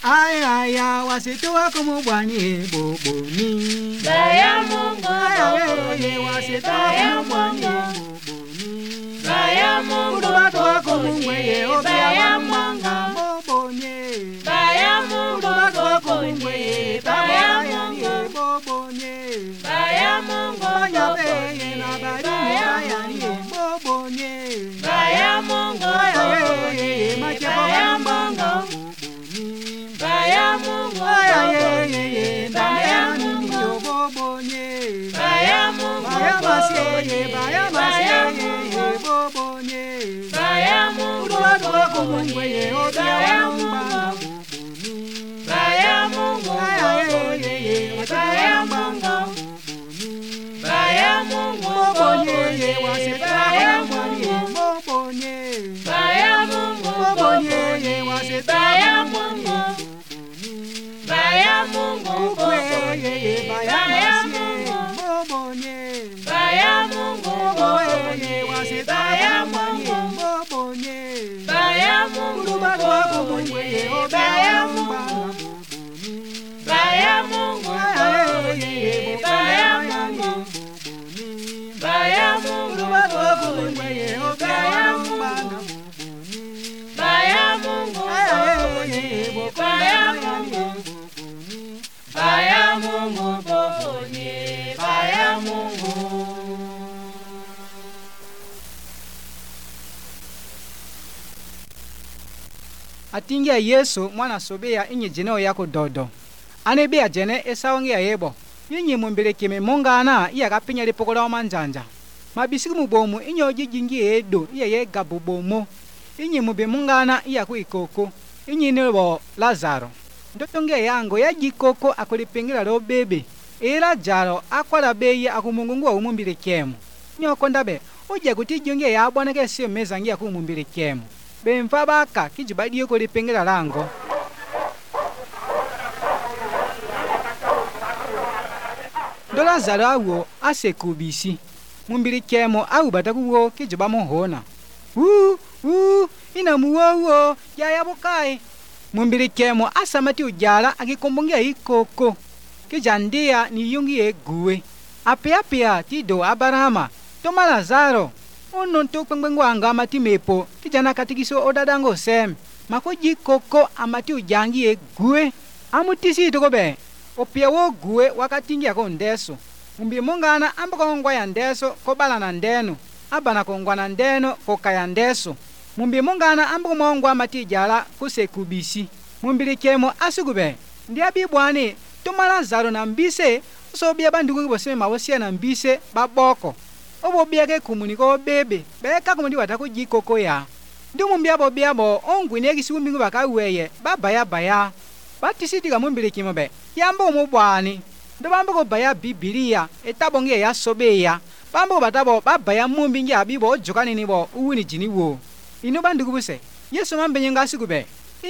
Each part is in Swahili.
Aya wasitoa kumubwani boboni. Baya Mungu boboni. Wasitoa kumubwani boboni. Baya Mungu kumungweye obya mwanga boboni. Baya Mungu kumungweye Baya Mungu boboni. Baya Mungu Banyabeye na bari boboni. Baya Mungu Baya Mungu Baya Mungu Baya Mungu boboni. Baya Mungu Baya boboni. Baya Mungu kumungweye obya mwanga boboni. Baya Mungu Baya Mungu Baya Mungu boboni. Baya Wasitoa boboni. Baya Mungu Boboni. Baya Mungu Baya Mungu Boboni. Baya Mungu Boboni. Baya Mungu Baya Mungu boboni. Baya Mungu kumungweye Baya obya Mungu mwanga boboni. Baya Mungu Baya Mungu Baya Mungu kumungweye obya mwanga boboni. Baya Mungu Baya Mungu Baya Mungu boboni. Baya Mungu Atingia Yesu mwana sobea inye jeneo yako dodo. Ane bea jene esawangi ya yebo. Yinyi mumbele kime mongana iya kapinya lipokola wa manjanja. Mabisiku mubomu inyo jijingi edo iya ye gabu bomo. Inyi mube mongana iya kuikoko. Inyi nebo Lazaro. Ndotonge yango ya jikoko akulipengila lo bebe. Ela jaro akwala beye akumungungu wa umumbile kemu. Nyoko ndabe uje kutijunge ya abwana kesiyo mezangi ya kumumbile kemu. Bemfa baka kijibadi yoko lipengela lango. Dola zalo awo ase kubisi. Mumbili kemo au batakuwo kijiba mohona. Ina muwo ya yabokai. Mumbili kemo asamati ujala akikombongia ikoko. Kijandia ni yungi eguwe. Apia tido Abarahama. Toma Lazaro. Ono ntokwengwengu anga amati mepo kijana katikiso odadango sem makoji koko amati ujangi egue amutisi itokobe opia wo gue wakatingi yako ndeso umbi mongana ambako ngwa ya ndeso kobala na ndeno abana kongwa na ndeno kokaya ndeso mumbi mongana ambako mongwa amati jala kusekubisi mumbili kemo asugube ndiabi bwane Toma Lazaro na mbise so bia bandugu boseme mawosia na mbise baboko obo biake kumuniko bebe beka kumundi watako jikoko ya ndumu mbiabo biabo ongwine kisumbingu bakaweye baya batisitiga mumbili kimobe yambo mubwani ndobambo ko baya Biblia etabonge ya sobeya bambo batabo babaya mumbingi abibo ojokani nibo uwini jiniwo ino bandugu buse Yesu mambenyenga sikube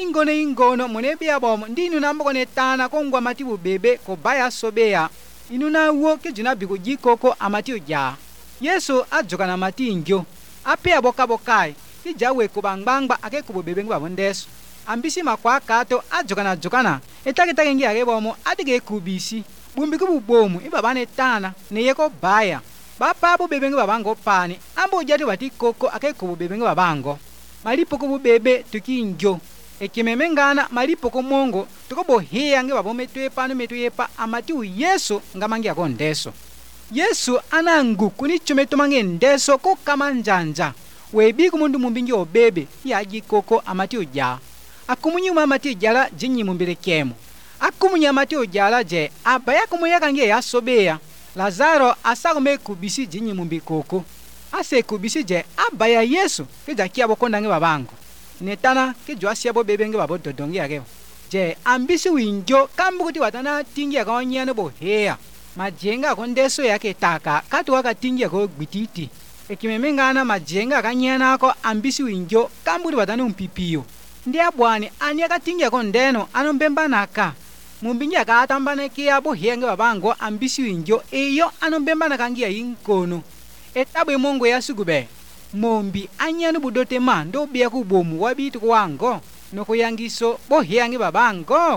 ingono mune biabo ndinu nambo ne tana kongwa matibu bebe ko baya sobeya inu na wo kejuna bigo jikoko amati oja Yesu ajoka na mati ngyo apia bokai ijawe kubangbangba ake kubobebe ngwa bondeso ambisi makwa kato ajokana etakitake ngi ake bomo adige kubisi bumbi kububomu ibabane tana neyeko baya bapa bobebe ngwa bango pani ambo jati wati koko ake kubobebe ngwa bango malipo kububebe tukingyo ekimemengana malipo ko mongo tukobo hiya ngi babome twepano metwepa amati u Yesu ngamangi akondeso Yesu anangu kunichume tumange ndeso ko kamanjanja webi kumundu mumbingi obebe yaji koko amati uja akumunyuma amati ujala jinyi mumbile kemo akumunya amati ujala je abaya kumuyaka nge yasobeya Lazaro asagome kubisi jinyi mumbi koko ase kubisi je abaya Yesu keja kiabo kondange babango netana kejo asiabo bebe nge babo dodongi yake je ambisi winjo kambukuti watana tingi yakawanyane bo heya majenga kondeso yake taka kati wakatingia ko gbititi ekimemengana majenga kanyana ako ambisi winjo kamburi batani umpipiyo ndia bwani ani akatingia ko ndeno anombemba naka mumbingi akatambane kiabo henge babango ambisi winjo eyo anombemba nakangia inkono etabwe mongo yasugube mombi anyani budote mando bia kubomu wabitu wango nokuyangiso bohyangi babango.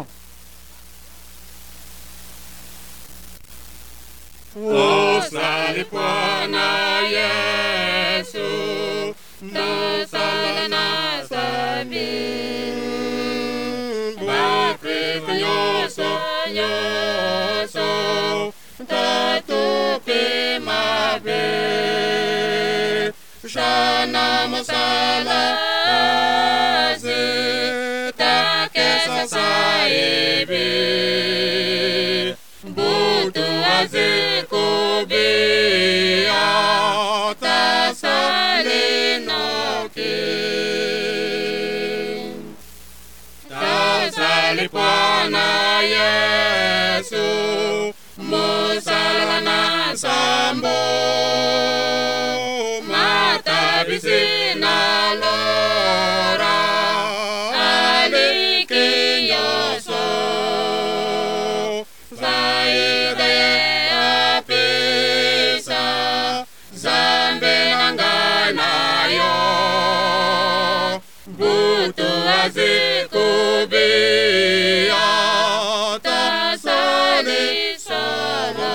Usali Bwana Yesu, tusali na sabi. Bakristo nyoso, tatupi mabe. Shana masala azi, takesa saibi. Butu azi kubia, tasali noki. Tasali Bwana Yesu, musala na sambo. Matabisi na lora, aliki yoso. Zaide apisa, zambe nanganayo. Butu azikubia, tasali solo.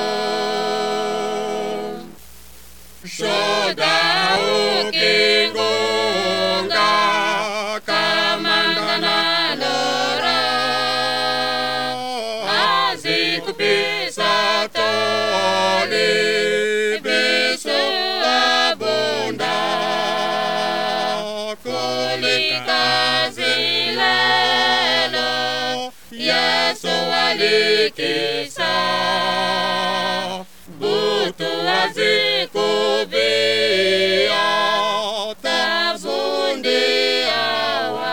Shoda ukingunga, kamandana lora. Azikupisa toli, bisu abunda. Kulikazi lelo, Yesu alikisa. Butu azikubia, tabundi awa.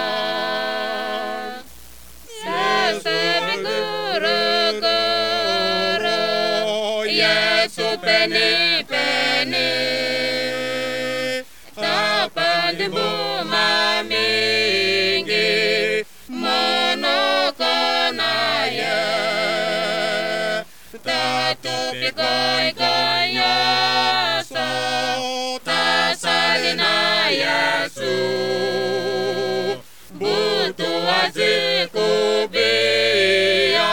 Yesu biguru, Yesu peni. Tapandi buma mingi, monokona ye. Tatupi koi nyoso, tasali na Yesu. Butu azikubia,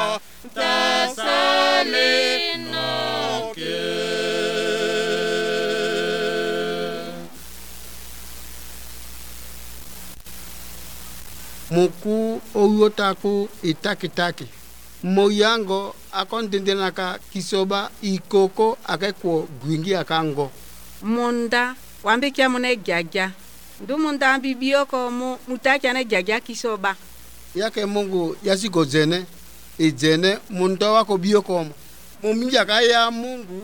tasali noki. Muku oyotaku itakitaki. Moyango akondendenaka kisoba ikoko akekwo gwingi akango. Munda wambikia mune jaja. Ndu munda ambibioko mutakia ne jaja kisoba. Yake Mungu yasiko zene, ijene munda wako biokomo. Muminja kaya Mungu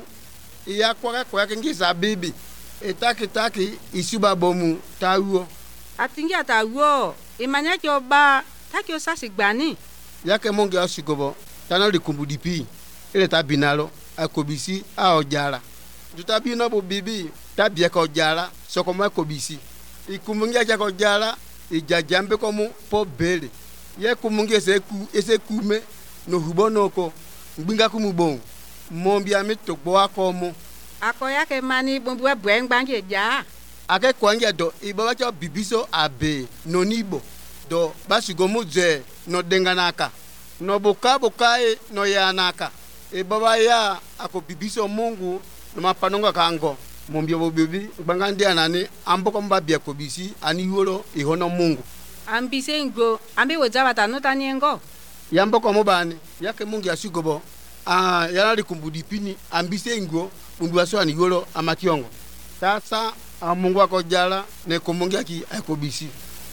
kwa kengisa bibi. Itakitaki isuba bomu tawuo. Atingia tawuo, imanya kioba, takio sasi gbani. Yake Mungu yasikobo, tana likumbudipi, ile tabinalo, akobisi, ojara. Jutabino bo bibi, tabieka ojara, sokoma akobisi. Ikumungia chako ojara, ijajambe komu po bele. Ye kumungia ese kume, no hubonoko, mbinga kumubon. Mombi amitokbo wakomo. Ako yake mani bumbuwe bwengbangi ja. Ake kwanja do ibawa cha bibiso abe no nibo do basigomu ze no denganaka no bokae no yanaka ibawa ya ako bibiso Mungu no mapanonga kango mombia bo bibi bangandi anani amboko mbabia ko bisi ani yoro ihono Mungu ambise ngo ambe wozaba tanota nyengo yamboko mobani yake Mungu yasigobo yala likumbudipini ambise ngo mundu waso ani yoro amakiongo sasa Mungu akojala ne kumungia ki akobisi.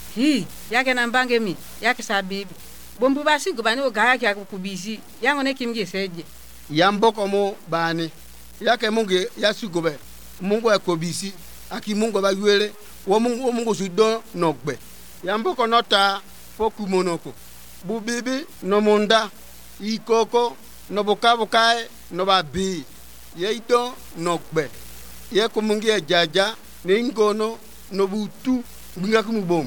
Yake nambange mi, yake sabibi. Bombu basi gubani ogaya ki akubisi. Yango ne kimge seje. Yamboko mo bani. Yake Mungu yasugobe. Mungu akobisi. Aki Mungu ba yuele. Wo Mungu sudo nogbe. Yamboko nota foku monoko. Bubibi no munda. Ikoko no bokae no babi. Yeito nogbe. Ye kumungia jaja. Nengono no butu binga kumubom.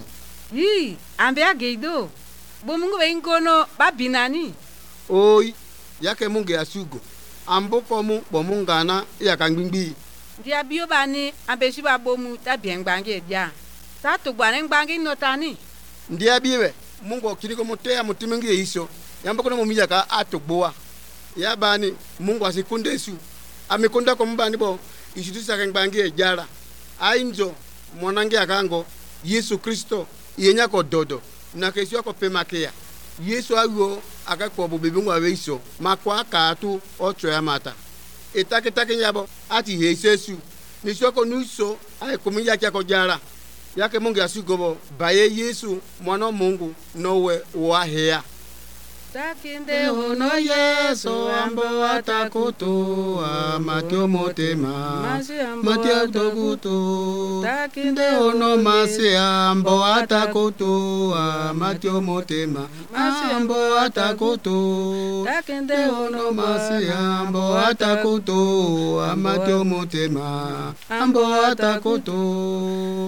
Ambe ageido. Bomungu be ngono babinani. Oi, yake Mungu yasugo. Amboko mu bomungana ya kangbimbi. Dia bio bani ambeshi ba bomu ta biengbange dia. Ta to bani ngbange notani. Ndia biwe Mungu akiriko mutea mutimingi hiso. Yamba kuna mumija ka atogboa. Ya bani Mungu asikunde su. Amekunda kwa mbani bo ishitusa ngbange jara. Ainjo mwanange akango Yesu Kristo yenya ko dodo na kesio ko pemakea. Yesu ayo akakwa bobebungu aweso makwa katu ocho ya mata. Etake nyabo ati Yesu nisho ko nuso ay kumiya kya ko jara. Yake Mungu asigobo baye Yesu mwana Mungu nowe wahea. Takinde Ono Yesu ambo atakutua matyo motema matyo tokutu. Takinde ono masi ambo atakutua matyo motema ambo atakutu. Takinde ono masi ambo atakutua matyo motema ambo atakutu.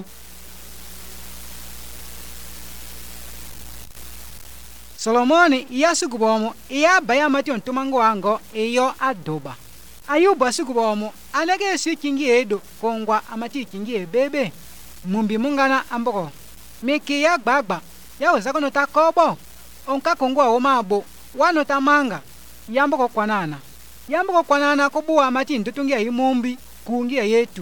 Solomoni yasukubomo iya baya mati ontumango wango iyo adoba. Ayuba sukubomo anage sikingi edo kongwa amati kingi ebebe. Mumbi mungana amboko. Miki ya gbagba ya osakono ta kobo. Onka kongwa omabo wano ta manga yamboko kwanana. Yamboko kwanana kobuwa amati ntutungia imumbi kuungia yetu.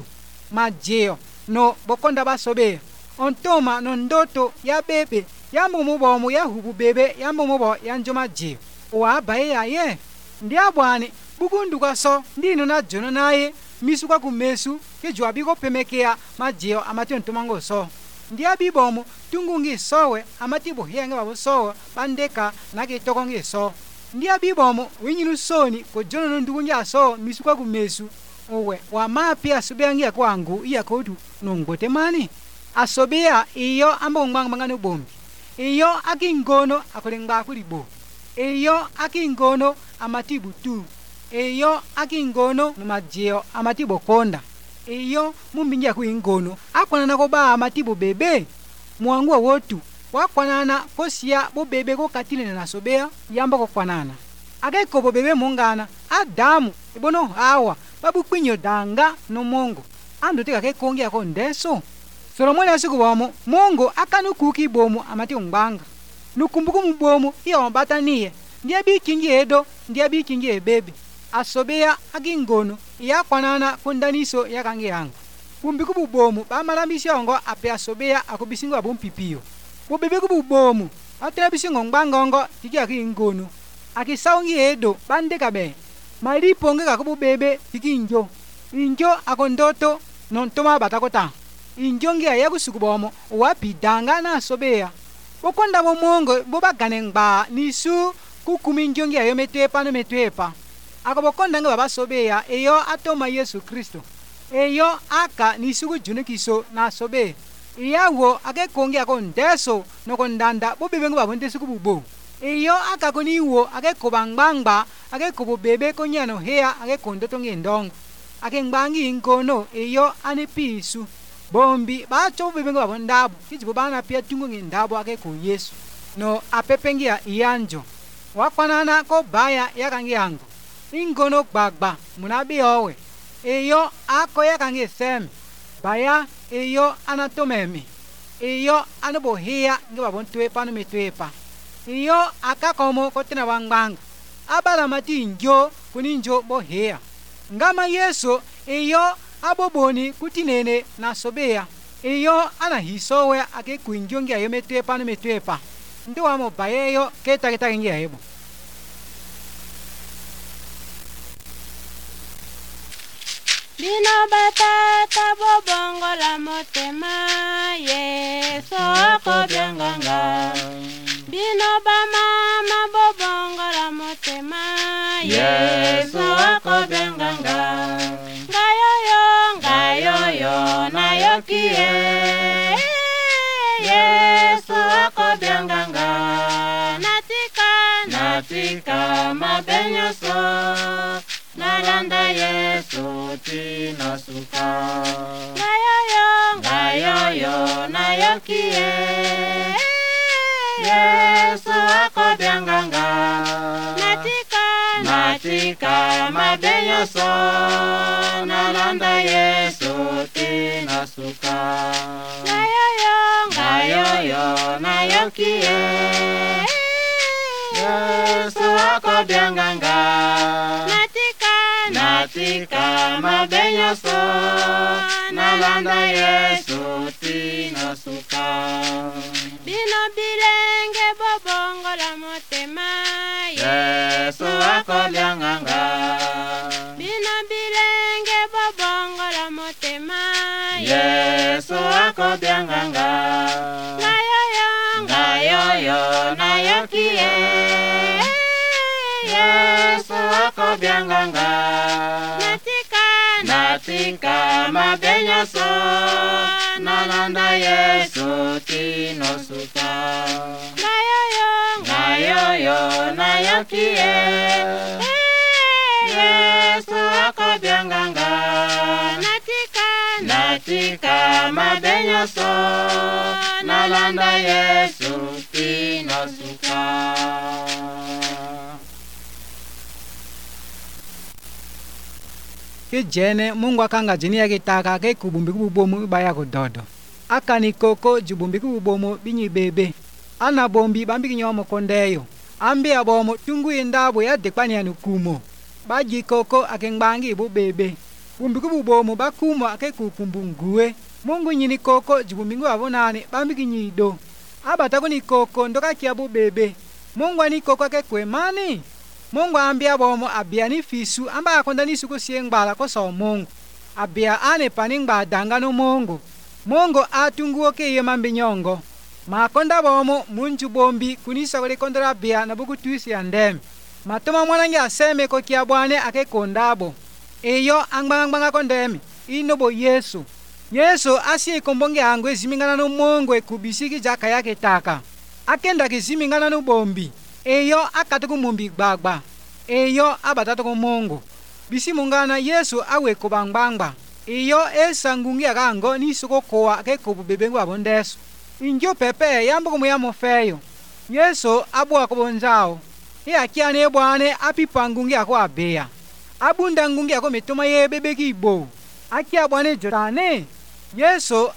Majeo no bokonda basobe. Ontoma no ndoto ya bebe. Yambo mubomu ya hubu bebe yambo mubo yanjoma je wa baye ya ye ndi abwani bugunduka so ndino na jono naye misuka kumesu ke jwabi ko pemekea majeo amati ntumango so ndi abibomu tungungi sowe amati bo henga babo so bandeka nage tokongi so ndi abibomu winyinu soni ko jono ndugunja so misuka kumesu owe wa mapia subengi kwangu iya kodu nongote mani asobea iyo ambo ngmangmangano bombi. Iyo akingono akolengba kulibo. Iyo akingono amatibu tu. Iyo akingono numajeo amatibo konda. Iyo mumbinja kuingono akwanana ko ba amatibo bebe. Mwangu wotu wakwanana kosia bo bebe ko katile na sobea yamba ko kwanana. Ageko bo bebe mungana Adamu ibono Hawa babu kwinyo danga no Mungu. Ando tika ke kongia ko ndeso. Solomoni asikubomo Mungu akanukuki bomu amati ungbanga. Nukumbuku mbomu iyo mbataniye. Ndiye bikingi edo, ndiye bikingi ebebe. Asobea akingono iya kwanana kundaniso ya kange yangu. Bumbiku bubomu bamalambisi ongo ape asobea akubisingo abumpipiyo. Bubibiku bubomu atela bisingo ngbangongo tiki akingono. Akisaungi edo bandeka be. Malipo ngeka kububebe tiki injo akondoto nontoma batakota. Injongi ya kusukubomo wapidanga na sobea. Bokonda bo Mungu bobagane ngba nisu kukumi injongi ya metepa no metepa. Akabokonda nga baba sobea eyo atoma Yesu Kristo. Eyo aka nisu kujunukiso na sobe. Iyawo ake kongi ako ndeso no kondanda bobebengo babonde sukububo. Eyo aka koniwo ake kobangbangba ake kobobebe konyano hea ake kondotonge ndongo. Ake ngbangi inkono eyo anipisu. Bombi bacho bibengo babondabu kijibo bana pia tungu ngendabo ake ku Yesu no apepengia iyanjo wakwanana ko baya yakange yangu ingono gbagba munabi owe eyo ako yakange seme baya eyo anatomemi eyo anobohia ngebabontuepa no metwepa eyo akakomo kotena wangbanga abala mati njo kuninjo bohia ngama Yesu eyo aboboni kutinene na sobea iyo ana hisowe ake kuinjongi ayo metwepa no metwepa ndo wamo bayeyo keta ngi ayebo. Bino batata bobongo la motema Yesu ako byanganga. Bino ba mama bobongo la motema Yesu ako byanganga. Ngayoyo na yokie Yesu ako byanganga. Natika mabenyoso nalanda Yesu tina suka. Ngayoyo na yokie Yesu ako byanganga. Natika natika mabenyoso nalanda Yesu tinasuka ngayoyo nayokie Yesu akobyanganga natika mabenyoso nalanda Yesu tinasuka bino bilenge bobongola motema Yesu akobyanganga bino bilenge bobongola motema Yesu akobyanganga ngayoyo nayokie Yesu akobyanganga natika mabenyoso nalanda Yesu tinosuka ngayoyo nayokie Yesu akobyanganga natika mabenyoso nalanda Yesu tinosuka. Kijene Mungu akanga jini ya kitaka ke kubumbi kububomu baya kudodo. Akani koko jubumbi kububomu binyi bebe. Ana bombi bambi kinyomo kondeyo. Ambi abomo tungu indabo ya dekwani ya nukumo. Baji koko akengbangi ibu bebe. Bumbi kububomu bakumo ake kukumbungue. Mungu nyini koko jubumbi kubuabonani bambi kinyido. Abatako ni koko ndoka kiabu bebe. Mungu ani koko ake kwemani. Mungu ambia bomo abia ni fisu amba akonda ni suku siengbala ko so Mungu abia ane paningba dangano Mungu atunguo ke yemambi nyongo makonda bomo munju bombi kunisa kole kondra abia na buku tuisi andem matoma mwanangi aseme ko kia bwane ake kondabo eyo angbanga kondemi inobo Yesu asi kombonge angu ezimingana no Mungu ekubisiki jaka yake taka akenda kizimingana no bombi eyo akatuku mumbi gbagba eyo abatatuku Mungu bisi mungana Yesu awe kubangbangba eyo esangungi akango nisuko koa ke kububebengu abondeso injo pepe yambuku muyamo feyo Yesu abwa kubonjao akiane bwane apipangungi ako abea abunda ngungi ako mituma ye bebeki ibo akia bwane jotane Yesu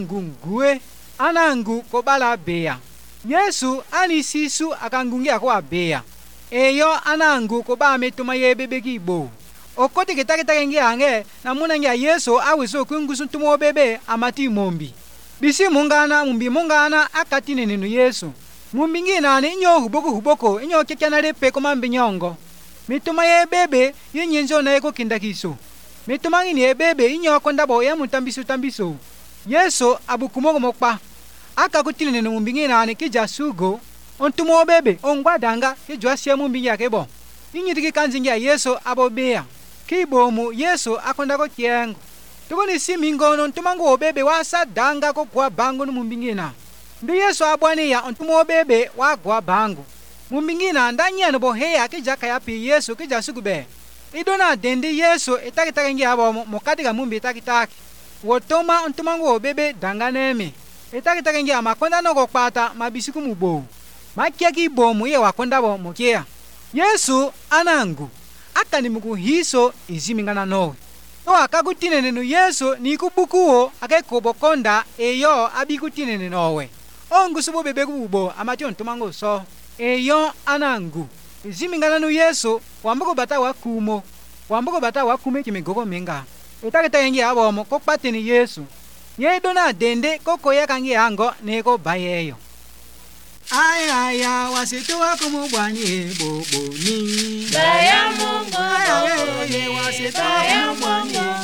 anangu kobala abea Yesu ani sisu akangungi ako abea eyo anangu koba metuma ye bebeki ibo okoti kitake ngi ange namuna ngi Yesu awiso kungusu tumo bebe amati mombi bisi mungana akatine nenu Yesu mumbi ngina ni nyo huboko nyo kekana lepe komambi nyongo mituma ye bebe yinyenzo na eko kindakiso mituma ngini ye bebe nyo kondabo ya mutambiso Yesu abukumogo mokpa aka kutile nenu mumbi ngina ni kijasugo ontumo bebe ongwadanga kijwasia mumbi yake bo inyitiki kanzingi ya Yesu abobea kibomu Yesu akondako kiengo tukuni simingono ntumangu obebe wasa danga ko kwa bangu no mumbingina ndi Yesu abwani ya ontumo obebe wa gwa bangu mumbingina ndanyano boheya kijaka ya pi Yesu kijasugube idona dendi Yesu itakitake ngi abo mokatika mumbi itakitake wotoma ontumangu obebe danga neme itakitake ngi amakonda no kokpata mabisiku mubo makia kibomu ye wakonda bo mokia Yesu anangu akani mukuhiso izimingana nowe no akakutine nenu Yesu nikubukuo akekubokonda eyo abikutine nowe ongusubo bebe kubo amati ontumango so eyo anangu izimingana no Yesu wambuko bata wakume kimigogo minga itakita yengi abomo kokpatini Yesu yedona dende koko yakangi ango neko bayeyo aya wasitu wako mubwani boboni Daya Mungu wasitu wako mubwani